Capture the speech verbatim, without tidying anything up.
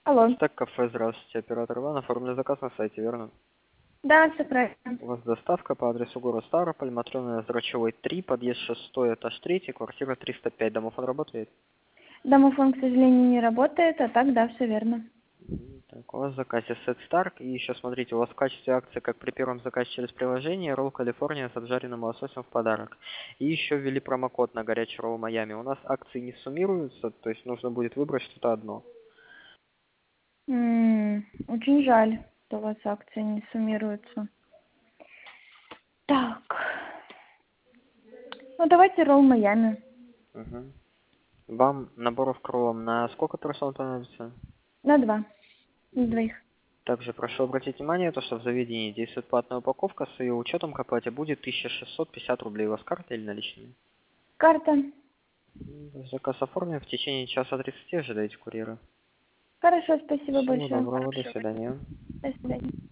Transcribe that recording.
Алло. Так, кафе, здравствуйте, оператор Иван, оформлен заказ на сайте, верно? Да, все правильно. У вас доставка по адресу город Ставрополь, Матрёна Зрачевой три, подъезд шестой, этаж три, квартира триста пять, домофон работает? Домофон, к сожалению, не работает, а так, да, все верно. Мгм. Так, у вас в заказе сет Старк, и еще смотрите, у вас в качестве акции, как при первом заказе через приложение, ролл Калифорния с обжаренным лососем в подарок. И еще ввели промокод на горячий ролл Майами. У нас акции не суммируются, то есть нужно будет выбрать что-то одно. М, очень жаль, что у вас акции не суммируются. Так. Ну, давайте ролл Майами. Мгм. Вам наборов к роллам на сколько персон понадобится? На два. На двоих. Также прошу обратить внимание, то, что в заведении действует платная упаковка, с ее учетом к оплате будет тысяча шестьсот пятьдесят рублей. У вас карта или наличными? Карта. М, Заказ оформлен, в течение часа тридцати ожидайте курьера. Хорошо, спасибо Всего большое. доброго, до свидания. До свидания.